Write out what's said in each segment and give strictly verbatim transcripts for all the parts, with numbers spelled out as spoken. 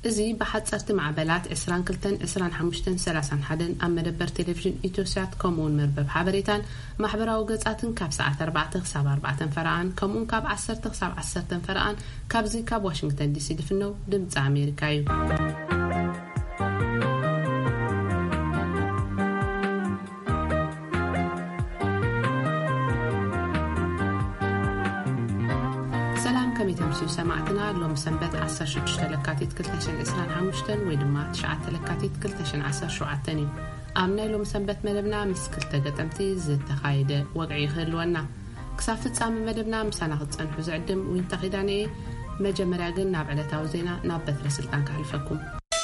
እዚ بحصرت معبلات عشرين كلتن عشرين حمشتن ثلاثين حدن أم مدبر تلفزيون إيتوسات كمون مربب حبريتان محبراو قصاتن كاب ساعة أربعة خساب أربعة فرعان كمون كاب عشرة خساب عشرة فرعان كاب زي كاب واشنطن دي سي دفنو دمت أمريكايو كميتمسيو سمعتنا لهم سنبت عصر شدش تلكاتيت كلتشن إسران عمشتن ويدما تشعات تلكاتيت كلتشن عصر شوعتني آمنا لهم سنبت مدبنا مسكلتا قتمتي زيت تخايدة وقعي خلونا كسافت سامي مدبنا مسانا خدسان حزعدم وينتقيداني مجمراغن نابعلتا وزينا نابت رسلتان كحلفكم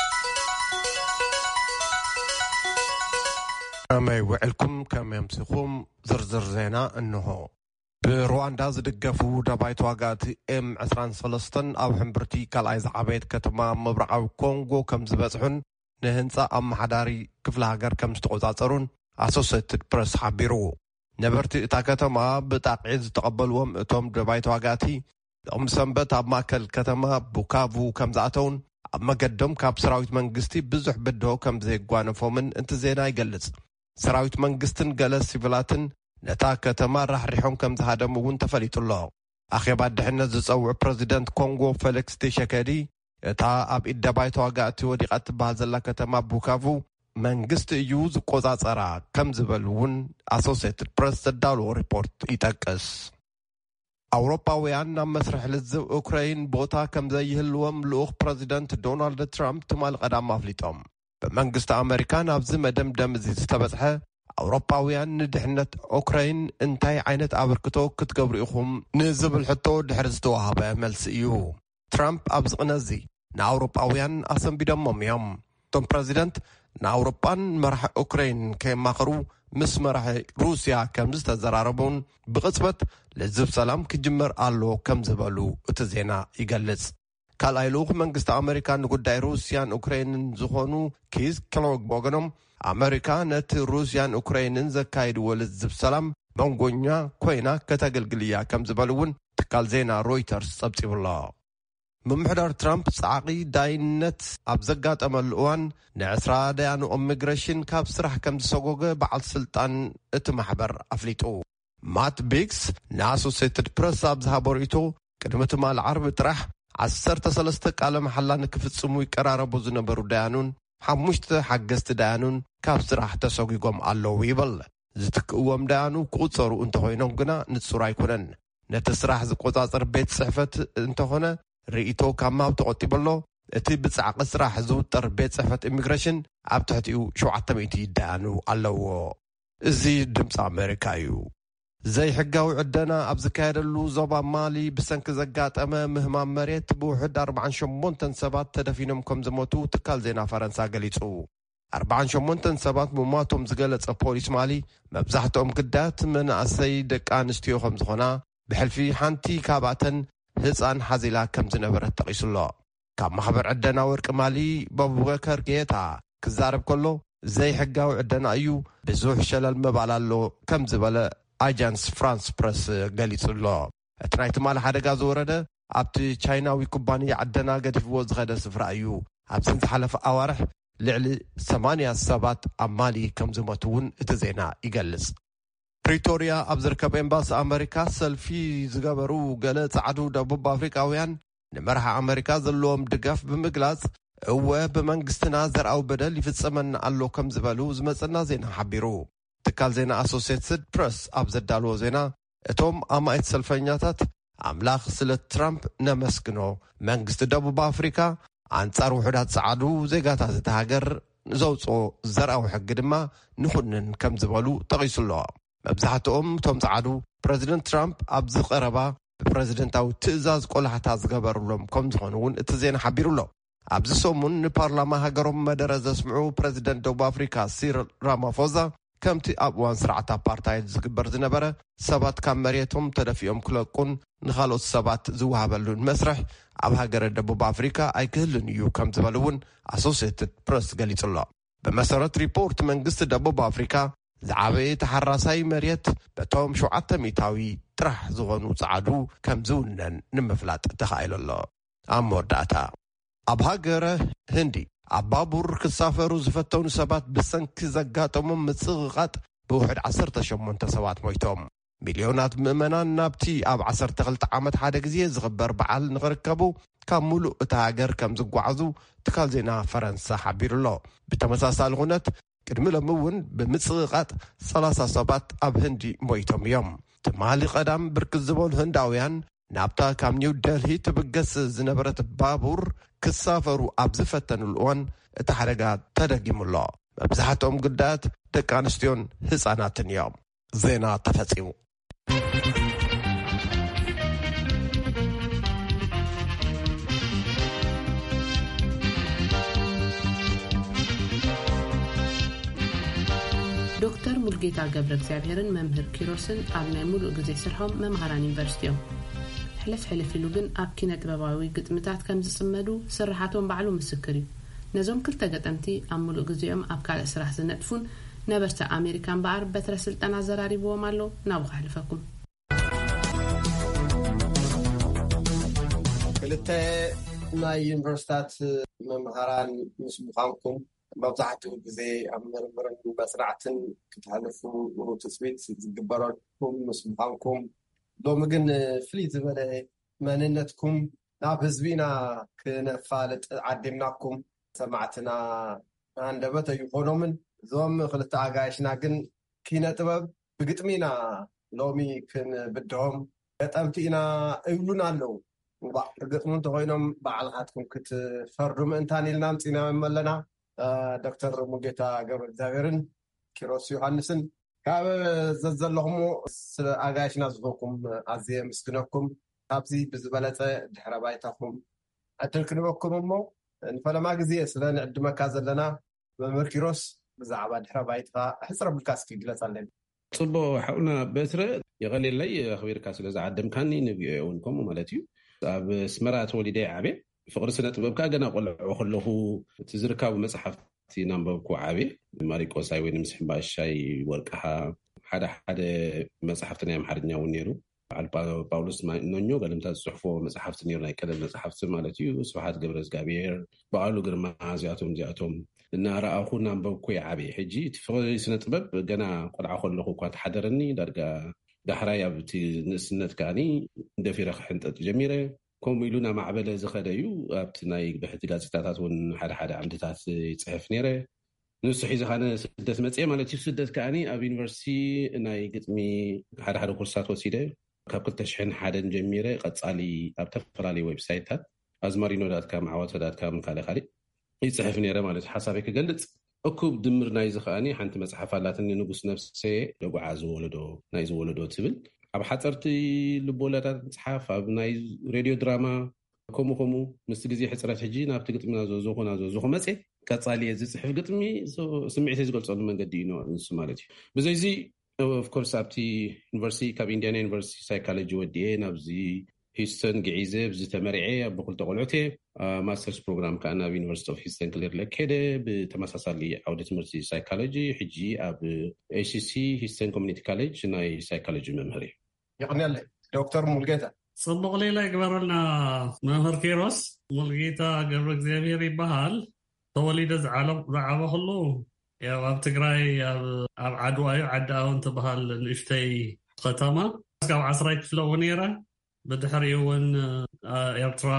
أما يوعلكم كما يمسيخوم زرزر زينا أنه برواندا زدقفو دبايت واقات ام عشرين ثلاثة او حمبرتي كالايز عبيد كتما مبرعو كونغو كم زبزحون نهنسا ام حداري كفل هاجر كم ستقوزاترون اسوسيتد برس حبيرو نبرتي اتا كتما بتاقعيد تقبلوهم اتوم دبايت واقاتي ام سنبت اب ماكل كتما بوكافو كم زاتون اما قدم كاب سراويت منقستي بزح بدهو كم زي قوانفومن انت زينا يقلص سراويت منقستن قلس سيفلاتن نتا كتما راح ريحون كم زهادمو وانت فليت الله أخي بعد حنا زصوع بريزيدنت كونغو فيليكس تشيكادي تا أب إدبايت واقعت وديقت بهذا كتما بوكافو منقست يوز قوزاصرا كم زبلون أسوسيتد بريس دالو ريبورت يتقس أوروباويان مسرح للزو أوكراين بوتا كم زي هلوم لوخ بريزيدنت دونالد ترامب تمال قدام مفليتهم بمنقست أمريكان أبز مدم دم زي استبزحه أوروباويان ندحنت أوكراين انتاي عينت أبركتو كتقبر إخوم نزب الحطو دحرزتوها بأملس إيو ترامب أبز غنزي نا أوروباويان أسم بدمم يوم توم بريزيدنت نا أوروبان مرح أوكراين كيم مخرو مس مرح روسيا كمز تزراربون بغصبت لزب سلام كجمر آلو كمزبالو اتزينا يقلز كالايلوغ منقست أمريكان قداي روسيان أوكراين زخونو كيز كلوغ بوغنم أمريكا نت روسيان أوكراين زكايد ولزب سلام بونغونيا كوينا كتاقلقليا كم زبالون تقال زينا رويترز صبتي الله ممحدار ترامب سعاقي داينت أبزقات أمالوان نعسرا ديانو أميغريشن كاب سرح كم زسوغوغ بعض سلطان اتمحبر أفليتو مات بيكس ناسو سيتد برس أبزها بوريتو كدمت مال عرب ترح عسر تسلستك على محلا نكفت سموي كراربو زنبرو ديانون حمشت حقست دانون كاب سراح تسوقيقوم اللو ويبل زتكقوم دانو كوصرو انت خوينو قنا نتسورا يكونن نتسراح زقوصاصر بيت صحفت انت خونا رئيتو كاماو تقوتيبلو اتي بتصعق سراح زوتر بيت صحفت إميغريشن عبتحتيو شو عتميتي دانو اللو ازي دمس أمريكايو زي حقاو عدنا أبزكايدلو زوبا مالي بسنك زقات أما مهمان مريت بوحد أربعان شمونتن سبات تدفينم كم زموتو تكال زينا فرنسا قليتو أربعان شمونتن سبات مماتهم زقلت بوليس مالي مبزحتهم قدات من أسيدك آنستيو خمزخونا بحلفي حانتي كاباتن هزان حزيلا كم زنبرت تقيس الله كاب مخبر عدنا ورق مالي بابو بكر كيتا كزارب كله زي حقاو عدنا أيو بزوح شلال مبالالو كم زبالة أجانس فرانس برس قاليت الله اتنايت مال حدقا زورده ابتي تشايناوي كوبانيا عدنا قدف وز غدا سفر أيو ابسنت حلف أوارح لعلي ثمانية سبات أمالي كم زمتون اتزينا يقلص بريتوريا أبزر كبين باس أمريكا سلفي زقابرو قالت عدو دبوب أفريقاويان نمرح أمريكا زلوهم دقاف بمقلاز هو بمنقستنا زر أو بدل يفتسمن ألو كم زبالو زمتنا زينا حبيرو تكال زينا أسوسيتد برس أبزر دالو زينا اتوم أما اتسلفينياتات أملاخ سلة ترامب نمسكنو منقست دبوب أفريقا أنصار وحدات سعادو زيقاتا زتهاجر زوصو زرعو حق دما نخنن كم زبالو تغيسو الله مبزحتهم توم سعادو بريزيدنت ترامب أبز قربا بريزيدنتاو تئزاز قولحتا زقبر لهم كم زخونون اتزين حبيرو الله أبز سومون نبارلاما هاجرهم مدرز اسمعو بريزيدنت دوب أفريقا سير رامافوزا كمتي أبوان سرعة بارتايد زقبر زنبرة سبات كام مريتهم تدفيهم كلاقون نخالوت سبات زوها بلون مسرح أبها قرد دبوب أفريقيا أي كهلن يو كم زبالون أسوسيتد برس قاليت الله بمسارة ريبورت من قصة دبوب أفريقيا زعبي تحراساي مريت بتوم شو عتميتاوي ترح زغنو صعدو كم زونن نمفلات تخيل الله أمور داتا ኣብ ሃገረ ህንዲ ኣብ ባቡር ክሳፈሩ ዝፈተኑ ሰባት ብሰንኪ ዘጋጠሞም ምጽቕቓጥ ብውሕድ ዓሰርተ ሸሞንተ ሰባት ሞይቶም። ሚልዮናት ምእመናን ናብቲ ኣብ ዓሰርተ ክልተ ዓመት ሓደ ግዜ ዝኽበር በዓል ንኽርከቡ ካብ ሙሉእ እታ ሃገር ከም ዝጓዓዙ ትካል ዜና ፈረንሳ ሓቢሩሎ። ብተመሳሳሊ ኩነት ቅድሚ ሎሚ እውን ብምጽቕቓጥ ሰላሳ ሰባት ኣብ ህንዲ ሞይቶም እዮም። ትማሊ ቀዳም ብርክት ዝበሉ ህንዳውያን ናብታ ካብ ኒው ደልሂ ትብገስ ዝነበረት ባቡር ክሳፈሩ ኣብ ዝፈተኑሉ እዋን እቲ ሓደጋ ተደጊሙሎ። መብዛሕትኦም ጉዳያት ደቂ ኣንስትዮን ህፃናትን እዮም። ዜና ተፈጺሙ። ዶክተር ሙልጌታ ገብረ እግዚአብሔርን መምህር ኪሮስን ኣብ ናይ ሙሉእ ግዜ ስርሖም መምሃራን ዩኒቨርሲቲ እዮም። ሕልፍ ሕልፍ ኢሉ ግን ኣብ ኪነ ጥበባዊ ግጥምታት ከም ዝጽመዱ ስራሓቶም ባዕሉ ምስክር እዩ። ነዞም ክልተ ገጠምቲ ኣብ ሙሉእ ግዜኦም ኣብ ካልእ ስራሕ ዝነጥፉን ነበርተ ኣሜሪካን በዓር በትረ ስልጠና ዘራሪብዎም ኣሎ። ናብኡ ክሕልፈኩም። ክልተ ናይ ዩኒቨርሲታት መምሃራን ምስ ምዃንኩም መብዛሕትኡ ግዜ ኣብ ምርምርን መስራዕትን ክትሕልፉ ትፅቢት ዝግበረልኩም ምስ ምዃንኩም ሎሚ ግን ፍልይ ዝበለ መንነትኩም ናብ ህዝቢና ክነፋልጥ ዓዲምናኩም ሰማዕትና አንደበተ ይኾኖምን ዞም ክልተ ኣጋይሽና ግን ኪነ ጥበብ ብግጥሚና ሎሚ ክንብድሆም ገጠምቲና እብሉን ኣለዉ ግጥሙ እንተኾይኖም ባዕልኻትኩም ክትፈርዱ ምእንታን ኢልና ምፂና መለና ዶክተር ሙልጌታ ገብረ እግዚአብሔርን ኪሮስ ዮሃንስን ካብ ዘዘለኹም ስለ ኣጋይሽና ዝህበኩም ኣዝየ ምስግነኩም ኣብዚ ብዝበለፀ ድሕረ ባይታኩም ዕድል ክንበኩም እሞ ንፈለማ ግዜ ስለ ንዕድመካ ዘለና መምህር ኪሮስ ብዛዕባ ድሕረ ባይትካ ሕፅረ ብልካ እስኪ ግለጽ ኣለኒ። ጽቡቕ ሓውና በትረ የቐሊለይ ኣኽቢርካ ስለ ዝዓደምካኒ ንብዮ እውን ከምኡ ማለት እዩ። ኣብ ስመራ ተወሊደ ዓብየ ፍቅሪ ስነ ጥበብካ ገና ቆልዑ ከለኹ እቲ ዝርከቡ መጽሓፍቲ ናንበብኩ ዓብየ ማሪቆሳይ ወይ ምስ ሕምባሻይ ወርቅኻ ሓደ ሓደ መጽሓፍቲ ናይ ኣምሓርኛ እውን ነይሩ። በዓል ጳውሎስ ኖኞ ገለምታ ዝጽሕፎ መጽሓፍቲ ነይሩ ናይ ቀደም መጽሓፍቲ ማለት እዩ። ስብሓት ገብረ እግዚአብሔር በዓሉ ግርማ እዚኣቶም እዚኣቶም እናረኣኹ ናንበብኩ ዓብየ ሕጂ እቲ ፍቅሪ ስነ ጥበብ ገና ቆልዓ ከለኹ እኳ ተሓደረኒ ዳርጋ ዳሕራይ ኣብቲ ንእስነት ከዓኒ እንደፊረ ክሕንጠጥ ጀሚረ ከምኡ ኢሉ ናብ ማዕበለ ዝኸደ እዩ። ኣብቲ ናይ ብሕቲ ጋዜጣታት እውን ሓደ ሓደ ዓምድታት ይፅሕፍ ነይረ። ንሱ ሒዙ ኻነ ስደት መፅአ ማለት እዩ። ስደት ከዓኒ ኣብ ዩኒቨርሲቲ ናይ ግጥሚ ሓደ ሓደ ኩርሳት ወሲደ ካብ ክልተ ሽሕን ሓደን ጀሚረ ቀጻሊ ኣብ ተፈላለዩ ዌብሳይትታት ኣዝማሪኖ ዳትካም ዓወተ ዳትካም ካልእ ካልእ ይፅሕፍ ነይረ ማለት እዩ። ሓሳበይ ክገልጽ እኩብ ድምር ናይ ዝኸኣኒ ሓንቲ መጽሓፍ ኣላትኒ ንጉስ ነፍሴ ደጉዓ ዝወለዶ ናይ ዝወለዶ ትብል ኣብ ሓፀርቲ ልቦለታት መጽሓፍ ኣብ ናይ ሬድዮ ድራማ ከምኡ ከምኡ ምስ ግዜ ሕፅረት ሕጂ ናብቲ ግጥሚ ናዘዝኹ ናዘዝኹ መፅአ ቀጻሊ ዝፅሕፍ ግጥሚ ስምዒተይ ዝገልጸሉ መንገዲ እዩ ንሱ ማለት እዩ። ብዘይዚ ኦፍኮርስ ኣብቲ ዩኒቨርሲቲ ካብ ኢንድያና ዩኒቨርሲቲ ሳይኮሎጂ ወዲኤ ናብዚ ሂስተን ግዒዘ ብዝተመሪዐ ኣብ ብኩልተ ቆልዑት ማስተርስ ፕሮግራም ከዓ ናብ ዩኒቨርሲቲ ኦፍ ሂስተን ክሊር ለከደ ብተመሳሳሊ ዓውደ ትምህርቲ ሳይኮሎጂ ሕጂ ኣብ ኤሲሲ ሂስተን ኮሚኒቲ ኮሌጅ ናይ ሳይኮሎጂ መምህር እዩ። ይቕኒለ ዶክተር ሙልጌታ ጽቡቕ ሌላ ይግበረልና። መምህር ኪሮስ ሙልጌታ ገብረ እግዚአብሔር ይበሃል። ተወሊደ ዝዓበ ከሉ ያው ኣብ ትግራይ ኣብ ዓድዋ እዩ ዓዳውን ትበሃል ንእሽተይ ከተማ እስካብ ዓስራይ ክፍለ እውን ነይረ። ብድሕሪኡ እውን ኤርትራ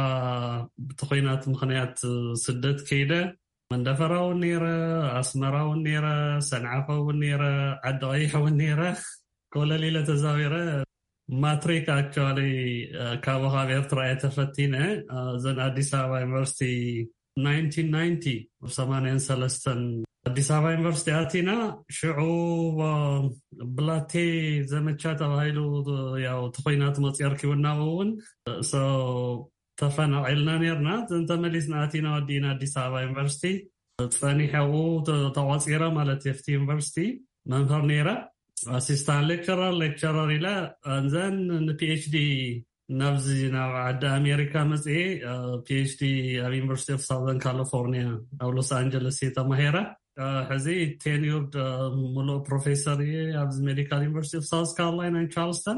ብተኾይናት ምክንያት ስደት ከይደ መንደፈራ እውን ነይረ፣ ኣስመራ እውን ነይረ፣ ሰንዓፈ እውን ነይረ፣ ዓዲ ቀይሕ እውን ነይረ። ኮለሊለ ተዛዊረ ማትሪክ ኣክቹዋሊ ካብ ካብ ኤርትራ የተፈቲነ ዘን ኣዲስ ኣበባ ዩኒቨርሲቲ ሰማንያ ሰለስተ አዲስ አበባ ዩኒቨርሲቲ አቲና ሽዑ ብላቴ ዘመቻ ተባሂሉ ያው ተኾይናት መጽየር kiwናውን ሶ ተፈናቂልና ነርና ተመሊስና አቲና ወዲና አዲስ አበባ ዩኒቨርሲቲ ጸኒሐው ተዋጽየራ ማለት የፍቲ ዩኒቨርሲቲ መምህር ነራ አሲስታንት ሌክቸረር ሌክቸረር ኢላ አንዘን ፒኤችዲ ናብዚ ናብ ዓዲ አሜሪካ መጽኤ ፒኤችዲ ኣብ ዩኒቨርሲቲ ኦፍ ሳውዘርን ካሊፎርኒያ ኣብ ሎስ አንጀለስ የተማሄራ ሕዚ ቴኒርድ ሙሉ ፕሮፌሰር ኣብ ሜዲካል ዩኒቨርሲቲ ኦፍ ሳውዝ ካሮላይና ኢን ቻርልስተን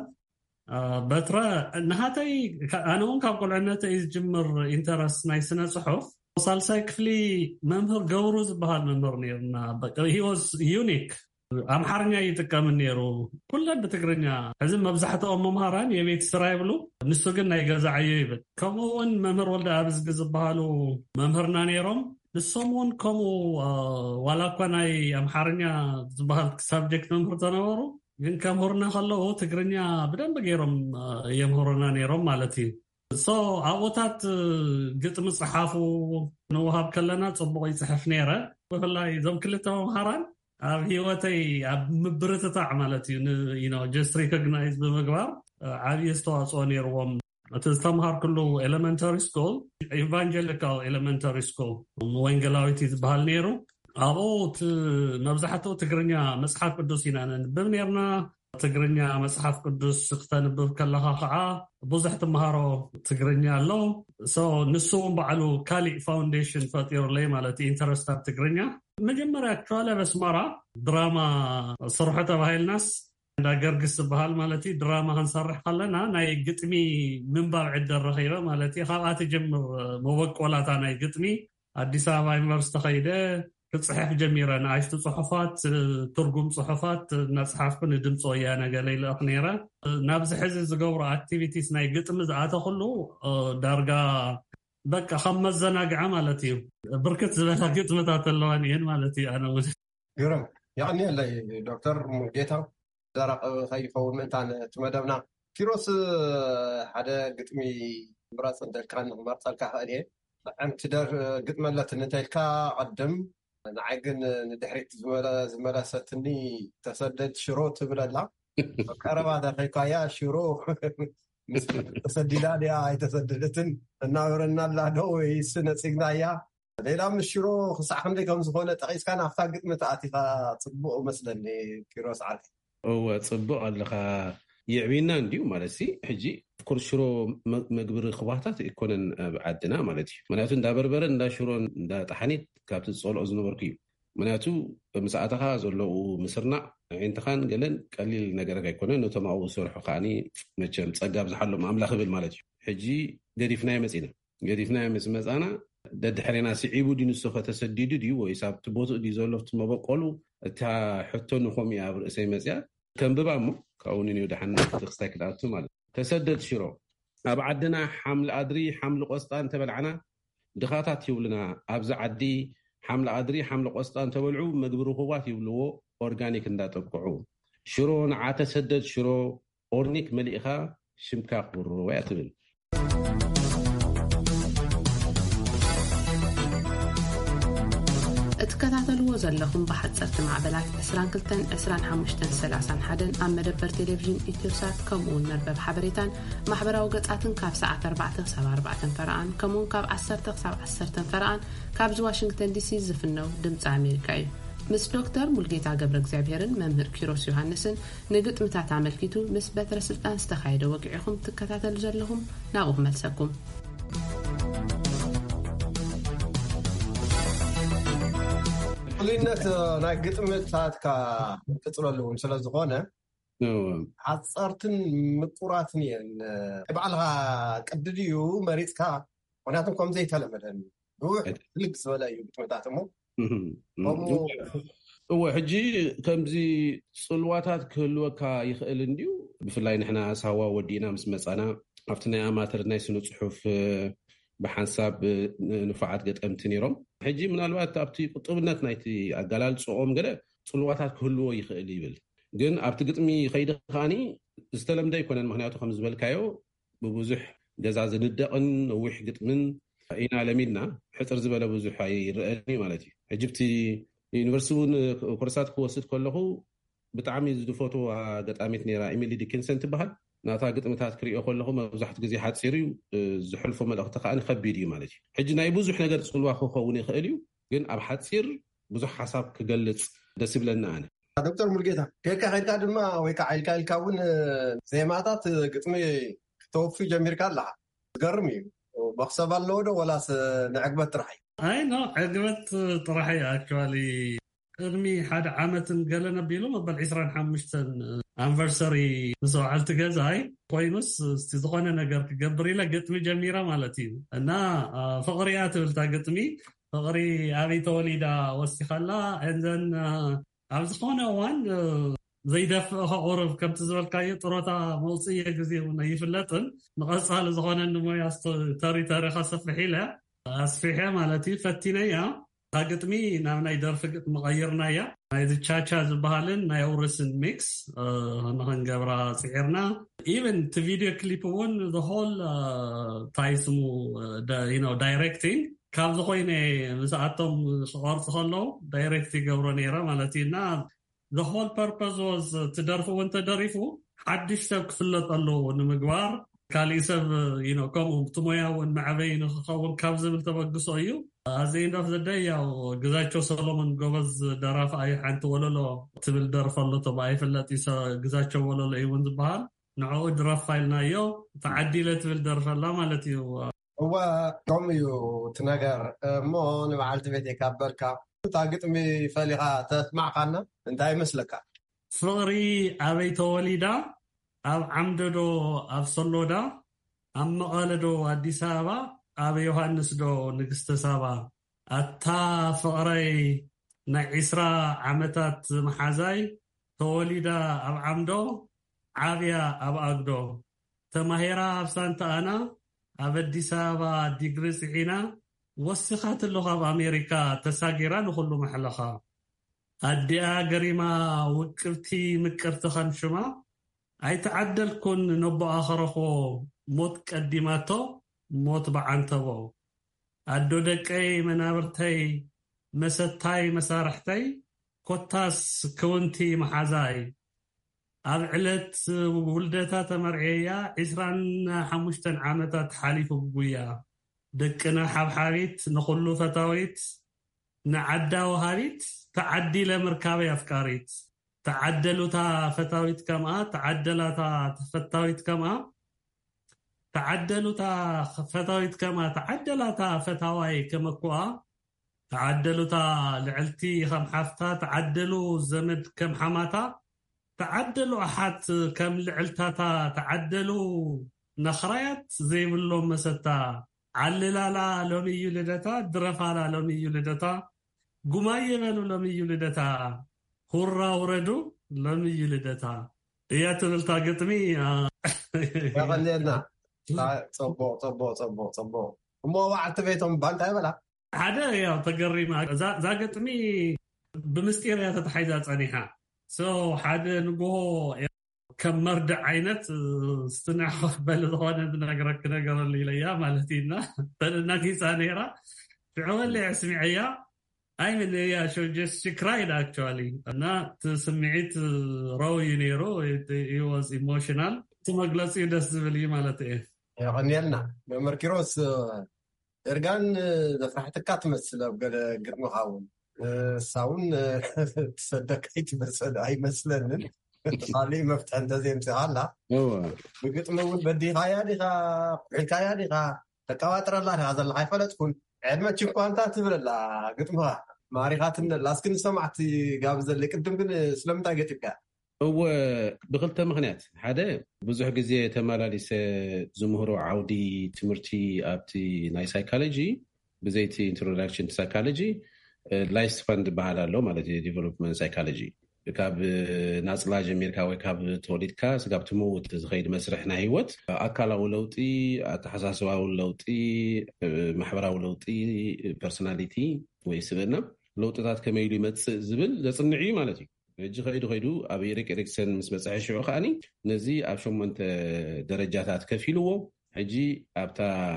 በትራ ንሃተይ ኣነውን ካብ ቆልዕነተይ ዝጅምር ኢንተረስት ናይ ስነ ጽሑፍ ሳልሳይ ክፍሊ መምህር ገብሩ ዝበሃል መምህር ነርና በቃ he was unique አምሓርኛ ይጥቀም ነይሩ ኩለን በትግርኛ እዚ መብዛሕትኦም መምህራን የቤት ስራ ይብሉ ንሱ ግን ናይ ገዛዕዮ ይብል ከምኡውን መምህር ወልደ ኣብዝግ ዝበሃሉ መምህርና ነይሮም ንሶምውን ከምኡ ዋላ እኳ ናይ አምሓርኛ ዝበሃል ሳብጀክት መምህር ተነበሩ ግን ከምህርና ከለዉ ትግርኛ ብደንብ ገይሮም የምህሩና ነይሮም ማለት እዩ ሶ አቦታት ግጥም ጽሓፉ ንውሃብ ከለና ጽቡቕ ይጽሕፍ ነይረ ብፍላይ ዞም ክልተ መምህራን ኣብ ህይወተይ ኣብ ምብርትታዕ ማለት እዩ you know just recognize ብምግባር ዓብዪ ኣስተዋፅኦ ነይርዎም እቲ ዝተምሃር ኩሉ ኤሌመንታሪ ስኩል ኢቫንጀሊካል ኤሌመንታሪ ስኩል ወንጌላዊት ዝበሃል ነይሩ ኣብኡ መብዛሕትኡ ትግርኛ መጽሓፍ ቅዱስ ኢና ነንብብ ነርና ትግርኛ መጽሓፍ ቅዱስ ክተንብብ ከለኻ ከዓ ብዙሕ ተምሃሮ ትግርኛ ኣሎ ሶ ንሱውን በዓሉ ካሊእ ፋውንዴሽን ፈጢሩለይ ማለት ኢንተረስት ኣብ ትግርኛ መጀመርያ ኣክቹዋሊ በስመራ ድራማ ስርሖ ተባሂልናስ እንዳገርግስ ዝበሃል ማለት እዩ ድራማ ክንሰርሕ ከለና ናይ ግጥሚ ምንባብ ዕድል ረኺበ ማለት እዩ ካብኣ ትጀምር መበቆላታ ናይ ግጥሚ ኣዲስ ኣበባ ዩኒቨርሲቲ ከይደ ክጽሕፍ ጀሚረ ንኣሽቱ ጽሑፋት ትርጉም ጽሑፋት እናጽሓፍኩ ንድምፂ ወያነ ገለ ይልእኽ ነይረ ናብዚ ሕዚ ዝገብሮ ኣክቲቪቲስ ናይ ግጥሚ ዝኣተ ኩሉ ዳርጋ በቃ ከም መዘናግዓ ማለት እዩ ብርክት ዝበላ ግጥምታት ኣለዋን እየን ማለት እዩ ኣነ እውን ግሩም ያዕኒ ኣለይ ዶክተር ሙሉጌታ ዘረቕ ከይኸውን ምእንታን ትመደብና ኪሮስ ሓደ ግጥሚ ምራፅ እንተልካ ንክመርፀልካ ክእል እየ ዕምቲ ደር ግጥመለት እንተልካ ቀድም ንዓይ ግን ንድሕሪት ዝመለሰትኒ ተሰደድ ሽሮ ትብለላ ቀረባ ደኸይካያ ሽሮ ተሰዲዳ ድያ ኣይተሰደደትን እናብረና ኣላ ዶ ወይስ ነፂግናያ ሌላ ምስ ሽሮ ክሳዕ ክንደይ ከም ዝኾነ ጠቒስካ ናብታ ግጥሚ ተኣቲኻ ፅቡቕ መስለኒ ኪሮስ ዓርኪ እወ ፅቡቕ ኣለኻ ይዕብና እንዲሁ ማለት ሲ ሕጂ ኩርስ ሽሮ መግብሪ ክባህታት ይኮነን ኣብ ዓድና ማለት እዩ ምክንያቱ እንዳበርበረ እንዳሽሮን እንዳጣሓኒት ካብቲ ዝፀልኦ ዝነበርኩ እዩ ምክንያቱ ምስኣተኻ ዘለዉ ምስርናዕ ዓይንትኻን ገለን ቀሊል ነገረክ ኣይኮነን ነቶም ኣብኡ ዝሰርሑ ከዓኒ መቸም ፀጋብ ዝሓሎም ኣምላኽ ብል ማለት እዩ ሕጂ ገዲፍናዮ መፂና ገዲፍናዮ ምስ መፃና ደድሕሬና ስዒቡ ዲንሱ ከተሰዲዱ ድዩ ወይስ ኣብቲ ቦትኡ ድዩ ዘሎ ፍቲ መበቆሉ እታ ሕቶ ንኾም ኣብ ርእሰይ መፅያ ከንብባ እሞ ካብኡ ንንዩ ድሓና ክስታይ ክድኣቱ ማለት ተሰደድ ሽሮ ኣብ ዓድና ሓምሊ ኣድሪ ሓምሊ ቆስጣ እንተበልዓና ድኻታት ይብልና ኣብዚ ዓዲ ሓምሊ ኣድሪ ሓምሊ ቆስጣ እንተበልዑ መግቢ ርኩባት ይብልዎ ኦርጋኒክ እንዳጠቅዑ ሽሮ ንዓ ተሰደድ ሽሮ ኦርኒክ መሊእኻ ሽምካ ክብሩ ወይ ትብል እትከታተልዎ ዘለኹም ብሓፀርቲ ማዕበላት عشرين اثنين عشرين خمسة ثلاثين واحد ኣብ መደበር ቴሌቪዥን ኢትዮሳት ከምኡውን መርበብ ሓበሬታን ማሕበራዊ ገጻትን ካብ ሰዓት أربعة ክሳብ أربعة ፈርኣን ከምኡውን ካብ عشرة ክሳብ عشرة ፈርኣን ካብዚ ዋሽንግተን ዲሲ ዝፍነው ድምፂ ኣሜሪካ እዩ ምስ ዶክተር ሙሉጌታ ገብረ እግዚአብሔርን መምህር ኪሮስ ዮሐንስን ንግጥምታት ኣመልኪቱ ምስ በትረ ስልጣን ዝተኻየደ ወግዒኹም ትከታተሉ ዘለኹም ናብኡ መልሰኩም ልነት ናይ ግጥምታትካ ትፅለሉን ስለ ዝኾነ ዓፀርትን ምቁራትን እየን ባዕልኻ ቅድድዩ መሪፅካ ምክንያቱም ከምዚ ኣይተለመደን ልግ ዝበለ እዩ ግጥምታት እሞ እወ ሕጂ ከምዚ ፅልዋታት ክህልወካ ይኽእል እንድዩ ብፍላይ ንሕና ሳዋ ወዲና ምስ መፃና ኣብቲ ናይ ኣማተር ናይ ስነ ፅሑፍ ብሓንሳብ ንፋዓት ገጠምቲ ነይሮም ሕጂ ምናልባት ኣብቲ ቁጥብነት ናይቲ ኣጋላልፅኦም ገለ ፅልዋታት ክህልዎ ይኽእል ይብል ግን ኣብቲ ግጥሚ ከይዲ ከዓኒ ዝተለምደ ኣይኮነን ምክንያቱ ከም ዝበልካዮ ብብዙሕ ገዛ ዝንደቕን ነዊሕ ግጥምን ኢና ለሚድና ሕፅር ዝበለ ብዙሕ ይርአኒ ማለት እዩ ሕጂ ብቲ ዩኒቨርሲቲ እውን ኮርሳት ክወስድ ከለኹ ብጣዕሚ ዝድፈትዋ ገጣሚት ነይራ ኢሚሊ ዲኪንሰን ትበሃል ናታ ግጥምታት ክሪኦ ከለኹ መብዛሕትኡ ግዜ ሓፂር እዩ ዝሕልፎ መልእኽቲ ከዓኒ ከቢድ እዩ ማለት እዩ ሕጂ ናይ ብዙሕ ነገር ፅልዋ ክኸውን ይኽእል እዩ ግን ኣብ ሓፂር ብዙሕ ሓሳብ ክገልፅ ደስ ይብለና ኣነ ዶክተር ሙሉጌታ ከልካ ከልካ ድማ ወይ ከዓ ኢልካ ኢልካ እውን ዜማታት ግጥሚ ክተወፊ ጀሚርካ ኣለካ ዝገርም እዩ መክሰብ ኣለዎ ዶ ወላስ ንዕግበት ጥራሕ ኣይ ኖ ዕግበት ጥራሕ እዩ ኣክቹዋሊ ቅድሚ ሓደ ዓመትን ገለ ነቢሉ መበል عشرين وخمسة ኣንቨርሰሪ ንሰውዓልቲ ገዛይ ኮይኑስ ዝኾነ ነገር ክገብር ኢለ ግጥሚ ጀሚራ ማለት እዩ እና ፍቕሪያ ትብልታ ግጥሚ ፍቕሪ ኣበይ ተወሊዳ ወሲኻላ እንዘን ኣብ ዝኾነ እዋን ዘይደፍእ ቁርብ ከምቲ ዝበልካዮ ጥሮታ መውፅየ ግዜ እውን ይፍለጥን ንቐፃሊ ዝኾነ ንሞያ ተሪተሪኻ ሰፊሕ ኢለ ኣስፊሐ ማለት እዩ ፈቲነያ ታግጥሚ ናብ ናይ ደርፊ ግጥሚ ቀይርናያ ናይ ቻቻ ዝበሃልን ናይ አውርስን ሚክስ ንኽንገብራ ፅዒርና ኢቨን እቲ ቪድዮ ክሊፕ እውን the whole ታይስሙ ዳይሬክቲንግ ካብ ዝኾይነ ምስኣቶም ክቐርፁ ከለዉ ዳይሬክት ይገብሮ ነይረ ማለት እዩ እና the whole purpose was ትደርፉ እውን ተደሪፉ ሓድሽ ሰብ ክፍለጠሉ ንምግባር ካሊእ ሰብ ከምኡ ትሞያ እውን ማዕበይ ንክኸውን ካብ ዝብል ተበግሶ እዩ at the end of the day ያው ግዛቸው ሰሎሞን ጎበዝ ደራፋ ኣይ ሓንቲ ወለሎ ትብል ደርፈሎ ተባ ይፍለጥ ግዛቸው ወለሎ እውን ዝበሃል ንዕኡ ድረፋይልናዮ ተዓዲለ ትብል ደርፈላ ማለት እዩ هو كم يو تناجر مو نبعلت بيتي كابركا تاقطمي فليغا تسمع قانا انت اي مسلكا فقري ابي توليدا اب عمددو اب صلودا ام مقالدو اديس ابا ابي يوحنس دو نغست سابا اتا فقري نعسرا عمتات محازاي توليدا اب عمدو عابيا اب اقدو تماهيرا اب سانتا انا ኣብ ኣዲስ ኣበባ ዲግሪ ፅዒና ወሲኻት ኣለኻ ኣብ ኣሜሪካ ተሳጊራ ንኩሉ መሕለኻ ኣዲኣ ገሪማ ውቅብቲ ምቅርቲ ኸምሽማ ኣይተዓደልኩን ነቦኣ ኸረኾ ሞት ቀዲማቶ ሞት በዓንተቦ ኣዶ ደቀይ መናብርተይ መሰታይ መሳርሕተይ ኮታስ ክውንቲ መሓዛይ ኣብ ዕለት ውልደታ ተመርዐያ عشرين وخمسة ዓመታት ሓሊፉ ጉያ ደቅና ሓብሓቢት ንኹሉ ፈታዊት ንዓዳ ወሃቢት ተዓዲለ ምርካበ ኣፍቃሪት ተዓደሉታ ፈታዊት ከማ ተዓደላታ ተፈታዊት ከማ ተዓደሉታ ፈታዊት ከማ ተዓደላታ ፈታዋይ ከመኩኣ ተዓደሉታ ልዕልቲ ከም ሓፍታ ተዓደሉ ዘመድ ከም ሓማታ تعدلوا أحد كم لعلتاتا تعدلوا نخريات زي بلوم مستا عللا لا لومي يولدتا درفا لا لومي يولدتا قماية مالو لومي يولدتا هورا وردو لومي يولدتا إيا تبلتا قطمي يا غنينا صبو صبو صبو صبو مو وعدت بيتهم بانتا يبلا هذا يا تقري ما ذا قطمي بمستير يا تتحيزات عنيها سو حدا نقول كم مرد عينت استنع بل هون بنقرك نقر اللي ليا مالتينا تنكي سانيرا فعول لي اسمعيا اي من يا شو جست كرايد اكشوالي انا تسمعت روي نيرو he was emotional ثم جلسي دس بلي مالتي يا غنيلنا مركيروس ارغان دفعتك تمثل قرنو هاون ساون تصدقيت مسألة أي مسألة خالي مفتح أنت زين سهلا بقيت نقول بدي غايادي غا الكايادي غا تكواتر الله هذا اللي حيفعل تكون عندما تشوف أنت تبر لا قلت ما معرفتنا لاسكن سمعت قابز اللي كنتم كن سلمت قلت بقى هو بغلت مغنيات هذا بزح جزء تمارا لسه زمهرو عودي تمرتي أبتي ناي سايكولوجي بزيتي introduction to psychology لايف فند بحاله ማለት ዲቨሎፕመንት ሳይኮሎጂ ካብ ናጽላ ጀሚርካ ወይ ካብ ተወሊድካ ስጋብ ትሞት ዝኸይድ መስርሕ ናይ ህይወት ኣካላዊ ለውጢ ኣተሓሳስባዊ ለውጢ ማሕበራዊ ለውጢ ፐርሶናሊቲ ወይ ስብዕና ለውጥታት ከመይ ኢሉ ይመጽእ ዝብል ዘጽንዕ ማለት እዩ እጂ ኸይዱ ኸይዱ ኣብ ኤሪክ ኤሪክሰን ምስ በጽሐ ሽዑ ከኣኒ ነዚ ኣብ ሸሞንተ ደረጃታት ከፊልዎ ሕጂ ኣብታ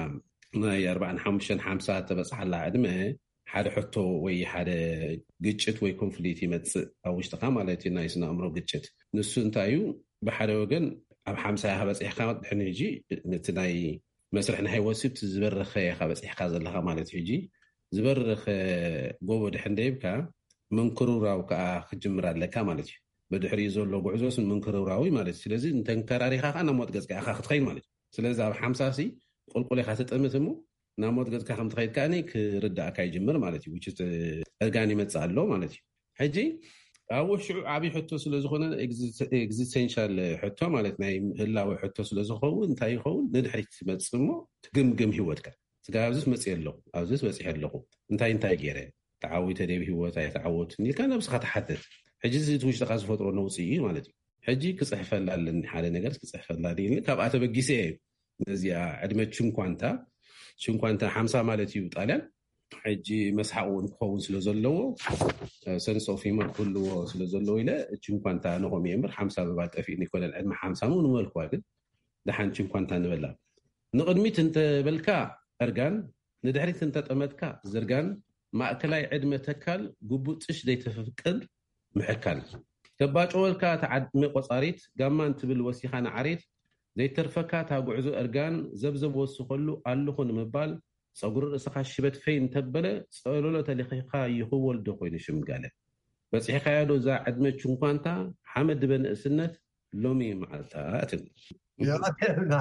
ናይ أربعين خمسة خمسة ተበጽሐላ ዕድመ ሓደ ሕቶ ወይ ሓደ ግጭት ወይ ኮንፍሊክት ይመጽእ ኣብ ውሽጥኻ ማለት እዩ ናይ ስነ ኣእምሮ ግጭት ንሱ እንታይ እዩ ብሓደ ወገን ኣብ خمسة በጽሕካ ድሕሪ ሕጂ ነቲ ናይ መስርሕ ናይ ወሲብቲ ዝበረኸ ኢኻ በጽሕካ ዘለኻ ማለት እዩ ሕጂ ዝበረኸ ጎቦ ድሕሪ እንደይብካ መንክሩራው ከዓ ክጅምር ኣለካ ማለት እዩ ብድሕሪ ዘሎ ጉዕዞስ መንክሩራዊ ማለት ስለዚ እንተንከራሪኻ ከዓ ናብ ሞት ገጽካ ኢኻ ክትኸይድ ማለት ስለዚ ኣብ خمسة ሲ ቁልቁል ኢኻ ተጠምት እሞ ናብ ሞት ገጽካ ከም ትኸይድ ከኣኒ ክርዳእካ ይጅምር ማለት እዩ which is እርጋን ይመጽእ ኣሎ ማለት እዩ حجي أو شو عبي حتى سلزخونه existential حتى مالتنا هلا وحتى سلزخون انتي خون ندحريت متصمو تقمقم هيوتك تقابزس مصير له أبزس بصيح له انتي انتي غيره تعاويت دي بهيوت اي تعاوت ني كان بس خاتحدث حجي زيت وش تقاس فطرو نوصي مالتي حجي كصحف لالن حاله ነገር كصحف لالين كابعته بغيسه نزيا عدمتشم كوانتا شم كوانتا خمسة مالتي وطالن حجي مسحقون كون ስለዘለዎ سنس اوف هيمر كله ስለዘለዎ ኢለ እቺን ኳንታ ነው የሚምር خمسة በባጠፊ ኒኮላል ዕድመ خمسة ነው መልኩ አይደል ለሐንቺን ኳንታ ንበላ ንቅድሚት እንተ በልካ እርጋን ንድሕሪት እንተ ጠመጥካ ዝርጋን ማእከላይ ዕድመ ተካል ጉቡጥሽ ዘይተፈቅድ ምሕካል ከባጮልካ ተዓድመ ቆጻሪት ጋማን ትብል ወሲኻና ዓሪት ዘይተርፈካ ታጉዕዞ እርጋን ዘብዘብ ወስኸሉ አልኹን ምባል صغور اسخاشبت فين تبله صلوله تلخيخ يخول دو خوين شمغاله بس يخايدو ذا عدمه چنكوانتا حمد بن اسنت لومي معلتات يا ربنا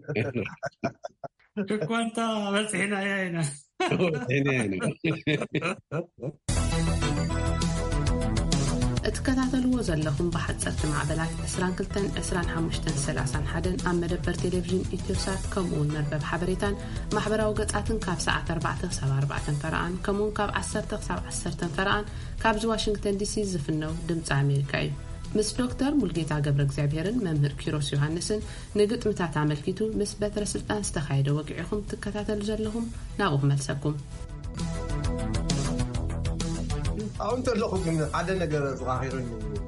چنكوانتا بس هنا هنا هنا اتكتاتلو ዘለኹም بحصرت معبلات عشرين كلتن عشرين خمسة ثلاثين حدن ام مدبر تلفزيون ኢትዮሳት ከምኡን መርበብ ሓበሬታን ማሕበራዊ ገጻትን ካብ ሰዓት أربعة ክሳብ أربعة ፈርኣን ከምኡን ካብ عشرة ክሳብ عشرة ፈርኣን ካብ ዋሽንግተን ዲሲ ዝፍነው ድምፂ ኣሜሪካ እዩ ምስ ዶክተር ሙልጌታ ገብረ እግዚአብሔርን መምህር ኪሮስ ዮሐንስን ንግጥምታት አመልኪቱ ምስ በትረ ስልጣን ዝተኻየደ ወግዒኹም ትከታተሉ ዘለኹም ናብኡ መልሰኩም አሁን ተለኹ ግን ሓደ ነገር ዝኻኺሩኝ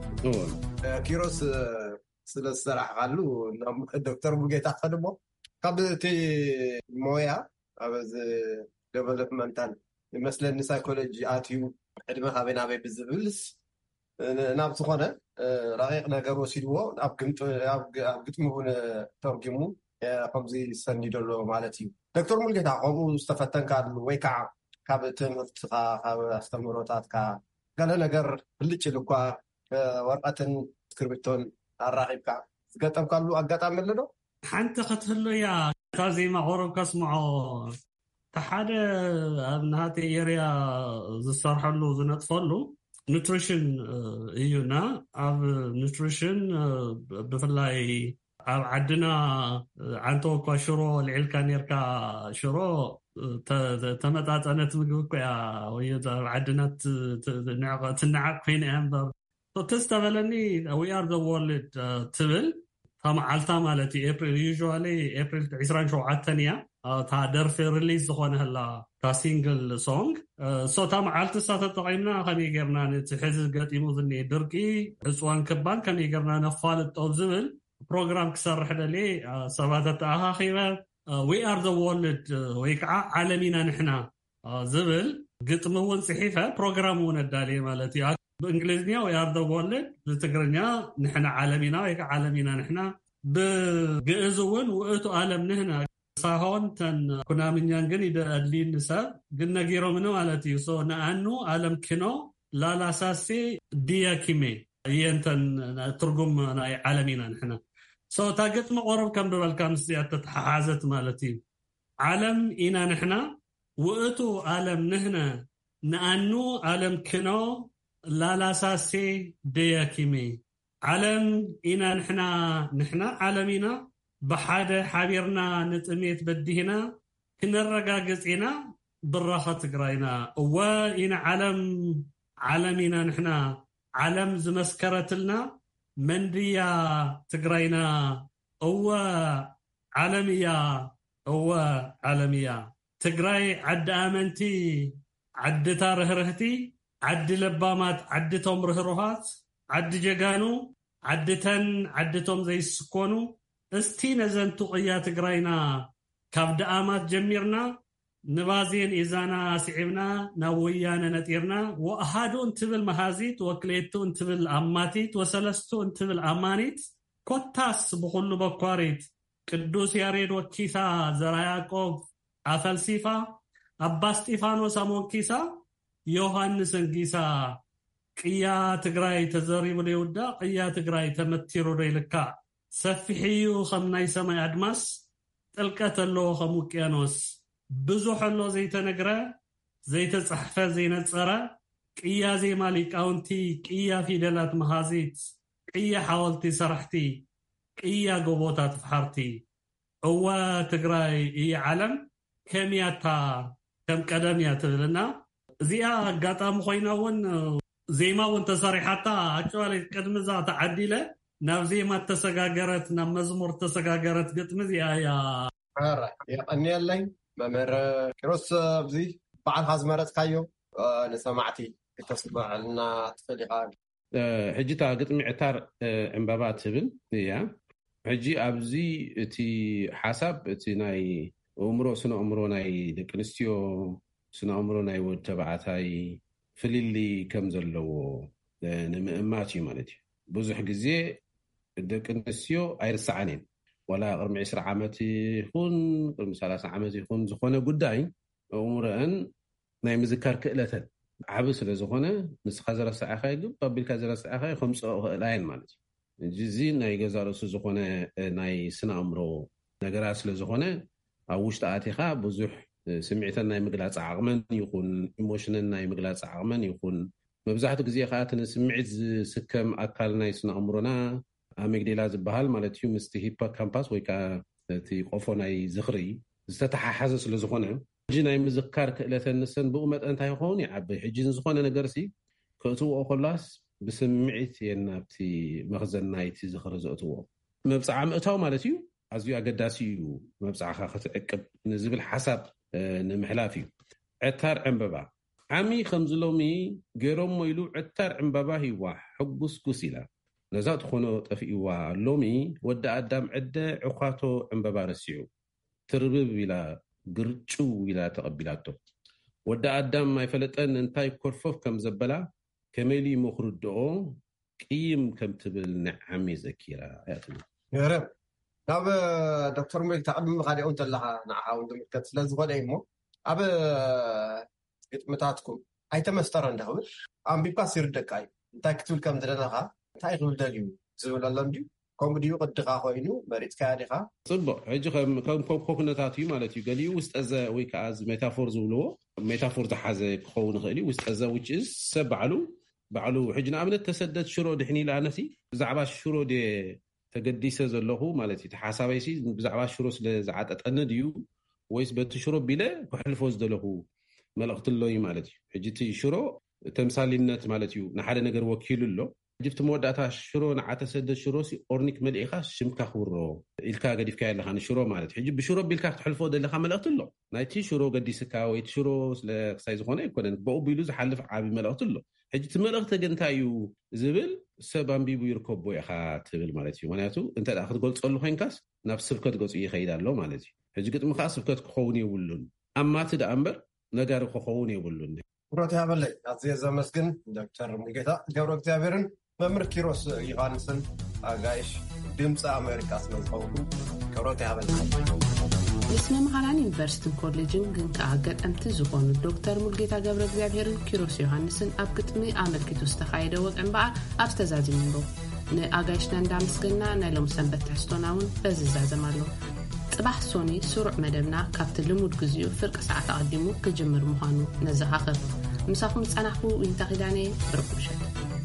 ኪሮስ ስለሰራሕ ቃሉ ዶክተር ሙልጌታ ፈድሞ ካብቲ ሞያ አበዝ ዴቨሎፕመንታል መስለን ሳይኮሎጂ አትዩ ዕድመ ካበና በይ ብዝብልስ ናብ ዝኾነ ረቂቕ ነገር ወሲድዎ ኣብ ግምጥ ኣብ ግጥሙ ተርጉሙ ከምዚ ሰኒደሎ ማለት እዩ ዶክተር ሙልጌታ ከምኡ ዝተፈተንካሉ ወይ ከዓ ካብ ትምህርትካ ካብ አስተምሮታትካ ገለ ነገር ብልጭ ልኳ ወርቀትን እስክሪብቶን አራኺብካ ዝገጠምካሉ አጋጣሚ አለ ዶ ሓንቲ ክትህሉ ያ ታዚ ማቆረብ ከስምዖ ተሓደ ኣብ ናቲ ኤሪያ ዝሰርሐሉ ዝነጥፈሉ ኑትሪሽን እዩና ኣብ ኑትሪሽን ብፍላይ ኣብ ዓድና ዓንቶ ኳሽሮ ልዕልካ ነርካ ሽሮ ተመጣጣነት ምግብ ኮያ ወይ ዓድና ትንዓቅ ኮይነ ኣምበር ተስተበለኒ we are the world ትብል ተማዓልታ ማለት ኤፕሪል usually ኤፕሪል عشرين وسبعة ያ ታ ደርፊ ሪሊዝ ዝኾነ ህላ ታ ሲንግል ሶንግ ሶ ተማዓልታ ተጠቂምና ከመይ ጌርና ንትሕዝ ገጢሙ ዝኔ ድርቂ እጽዋን ከባን ከመይ ጌርና ነፋልጥ ዝብል ፕሮግራም ክሰርሕ ደሊ ሰባት ተኣኻኺበ we are the world ወይ ከዓ ዓለሚና ንሕና ዝብል ግጥም እውን ጽሒፈ ፕሮግራም እውን ኣዳሊ ማለት እዩ በእንግሊዝኛ we are the world በትግርኛ ንሕና ዓለሚና ወይ ከዓ ዓለሚና ንሕና በግዕዝ እውን ውእቱ ዓለም ንሕና ሳሆን ተን ኩናምኛን ግን ይደልል ሰብ ግን ነጊሮም ነው ማለት እዩ ሶ ናአኑ ዓለም ክኖ ላላሳሲ ዲያኪሜ የንተን ትርጉም ናይ ዓለሚና ንሕና ሶ ታገጥ መቆረብ ከም በልካም ሲያት ተሓዘት ማለት እዩ ዓለም ኢና ንሕና ውእቱ ዓለም ንሕና ናአኑ ዓለም ክኖ ላላሳሲ ዲያኪሜ ዓለም ኢና ንሕና ንሕና ዓለሚና بحد حبيرنا نتميت بدينا كنرجعنا بالراحة تقرأنا وإن علم علمنا نحنا علم زمسكرت لنا منديا تقرأنا هو علمية هو علمية تقرأي عد آمنتي عد تارهرهتي عد لبامات عد توم رهروهات عد جاقانو عد تن عد توم زي السكونو استينا زنتو قيات قرينا كابد آمات جميرنا نبازين إزانا سعبنا نويانا نتيرنا وأهادو انتبه المهازيت وكليتو انتبه الأماتيت وسلستو انتبه الأمانيت كوتاس بخلو بكواريت قدوس ياريد وكيسا زراياقوب أفلسيفا أباس تيفانو سامون كيسا يوهانسن كيسا قيات قراي تزاريب ليودا قيات قراي تمتيرو ريلكا سفحيو خمناي سماي أدماس تلقات اللو خموكيانوس بزوح اللو زي تنقرأ زي تصحفة زي نتصرى ቅያ ዜማ ሊቃውንቲ ቅያ ፊደላት መሃዚት ቅያ ሓወልቲ ሰራሕቲ ቅያ ጎቦታት ፍሓርቲ እዋ ትግራይ እያ ዓለም ከመያታ ከም ቀደምያ ትብልና እዚኣ አጋጣሚ ኮይናውን ዜማውን ተሰሪሓታ አጭዋለ ቅድምዛ ተዓዲለ ናብ ዜማ ተሰጋገረት ናብ መዝሙር ተሰጋገረት ግጥም እዚኣ ያ አራ የቀኒያለይ መመረ ክሮስ ብዚ በዓል ሓዝመረጽካዮ ንሰማዕቲ ተስማዕልና ትፈልቃ ሕጂታ ግጥሚ ዕታር ዕምባባ ትብል እያ ሕጂ ኣብዚ እቲ ሓሳብ እቲ ናይ እምሮ ስነ እምሮ ናይ ደቂ ኣንስትዮ ስነ እምሮ ናይ ወድ ተባዕታይ ፍልሊ ከም ዘለዎ ንምእማት እዩ ማለት እዩ ብዙሕ ግዜ ደቂ ኣንስትዮ ኣይርስዓን እየን ወላ ቅድሚ عشرين ዓመት ይኹን ቅድሚ ثلاثين ዓመት ይኹን ዝኾነ ጉዳይ እምሮአን ናይ ምዝካር ክእለተን ዓብ ስለ ዝኾነ ንስኻ ዘረስዓኻ ይግብ ቢልካ ዘረስዓኻ ከምፅኦ ክእላየን ማለት እዩ እዚ ናይ ገዛ ርእሱ ዝኾነ ናይ ስነ እምሮ ነገራት ስለ ዝኾነ ኣብ ውሽጢ ኣቲኻ ብዙሕ ስምዒተን ናይ ምግላፅ ዓቕመን ይኹን ኢሞሽንን ናይ ምግላፅ ዓቕመን ይኹን መብዛሕትኡ ግዜ ከዓ እቲ ስምዒት ዝስከም ኣካል ናይ ስነ እምሮና ኣሚግዳላ ዝበሃል ማለት እዩ ምስቲ ሂፖካምፓስ ወይ ከዓ እቲ ቆፎ ናይ ዝኽሪ ዝተተሓሓዘ ስለ ዝኾነ ሕጂ ናይ ምዝካር ክእለተን ንሰን ብኡ መጠን እንታይ ይኸውን ይዓቢ ሕጂ ዝኾነ ነገርሲ ክእትውኦ ከላስ ብስምዒት የን ናብቲ መኽዘን ናይቲ ዝኽሪ ዘእትዎ መብፃዕ ምእታው ማለት እዩ ኣዝዩ ኣገዳሲ እዩ መብፃዕኻ ክትዕቅብ ንዝብል ሓሳብ ንምሕላፍ እዩ ዕታር ዕምበባ ዓሚ ከምዝሎሚ ገይሮም ኢሉ ዕታር ዕምበባ ሂዋ ሕጉስ ጉስ ኢላ ነዛ ትኾኖ ጠፊእዋ ሎሚ ወዲ ኣዳም ዕደ ዕኳቶ ዕምበባ ረሲዑ ትርብብ ኢላ ግርጭው ኢላ ተቐቢላቶ ወዲ ኣዳም ኣይፈለጠን እንታይ ኮርፎፍ ከም ዘበላ ከመሊ ምኽርድኦ ቅይም ከም ትብል ንዓሚ ዘኪራ ያትሉ ነረብ ናብ ዶክተር ሜል ተቐድሚ ኻዲኦም እንተለኻ ንዓውን ዝምልከት ስለ ዝኾነ እሞ ኣብ ግጥምታትኩም ኣይተመስጠረ እንዳኽብል ኣንቢባስ ይርደቃ እዩ እንታይ ክትብል ከም ዝደለኻ እንታይ ክብል ደልዩ ዝብል ኣሎም ድዩ ከምኡ ድዩ ቅድኻ ኮይኑ መሪፅካ ዲኻ ፅቡቅ ሕጂ ከም ኮኩነታት እዩ ማለት እዩ ገሊኡ ውስጠዘ ወይ ከዓ ሜታፎር ዝብልዎ ሜታፎር ዝሓዘ ክኸውን ይኽእል እዩ ውስጠዘ which is ሰብ ባዕሉ ባዕሉ ሕጂ ንኣብነት ተሰደድ ሽሮ ድሕኒ ኢላ ነቲ ብዛዕባ ሽሮ ደ ተገዲሰ ዘለኹ ማለት እዩ ተሓሳበይሲ ብዛዕባ ሽሮ ስለ ዝዓጠጠኒ ድዩ ወይስ በቲ ሽሮ ቢለ ክሕልፎ ዝደለኹ መልእኽቲ ኣሎ እዩ ማለት እዩ ሕጂ እቲ ሽሮ ተምሳሊነት ማለት እዩ ንሓደ ነገር ወኪሉ ኣሎ جبت موداتا شرو نعتا سدد شروسي اورنيك ملئخا شمكا خورو الكا غديفكا يلخا نشرو مالت حجب بشرو بيلكا تحلفو دلخا ملقتلو نايتي شرو غديسكا ويت شرو سايز غونه يكون بو بيلو زحلف عابي ملقتلو حجت ملقت غنتايو زبل سبان بيبو يركبو يخا تبل مالتي وناتو انت اخذ قول تصلو خينكاس نفس سبكت غص يخيدالو مالتي حجت مخا سبكت خوني يولون اما تدا امبر نغار خوني يولون وراتي ابلي ازي زمسكن دكتور ملكتا جبر اكتابرن ممر كيروس يغانسن اغايش دمص امريكا سمزقوم كروت يابل اسمه مهاران يونيفرسيتي كوليجين كنت اغت امت زغون دكتور ملغيتا جبر اغزابيرن كيروس يوحنسن ابقتمي املكيتو استخايده وقنبا ابستزازي منو ن اغايش نندامسكنا نلوم سنبت تحستوناون بززازمالو صباح سوني سرع مدبنا كابت لمود غزيو فرق ساعه قديمو كجمر مهانو نزخاخر مساخم صنحو انتقداني برقوشه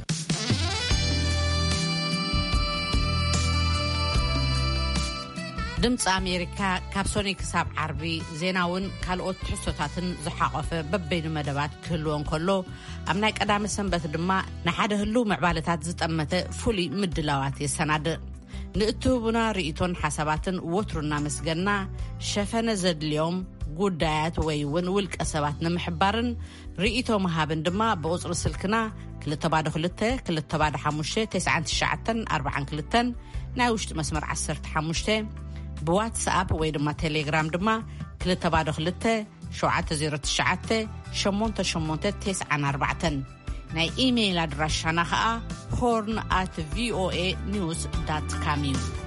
دمص أمريكا كابسوني كساب عربي زيناون كالوت حسوتاتن زحاقفه ببين مدبات كلون كله امناي قدام سنبت دما نحده هلو معبالتات زطمته فولي مدلاوات يسناد نئتوبنا رئيتون حساباتن وترنا مسغنا شفنه زدليوم ጉዳያት ወይ ውን ውልቀ ሰባት ንምሕባርን ርኢቶ መሃብን ድማ በቁጽሪ ስልክና ክልተ ባዶ ክልተ ክልተ ባዶ ሓሙሽተ ትስዓን ትሽዓተን ኣርባዓን ክልተን ናይ ውሽጢ መስመር ዓሰርተ ሓሙሽተ ብዋትስኣፕ ወይ ድማ ቴሌግራም ድማ ክልተ ባዶ ክልተ ሸውዓተ ዜሮ ትሽዓተ ሸሞንተ ሸሞንተ ትስዓን ኣርባዕተን ናይ ኢሜይል ኣድራሻና ከዓ horn at voa news dot com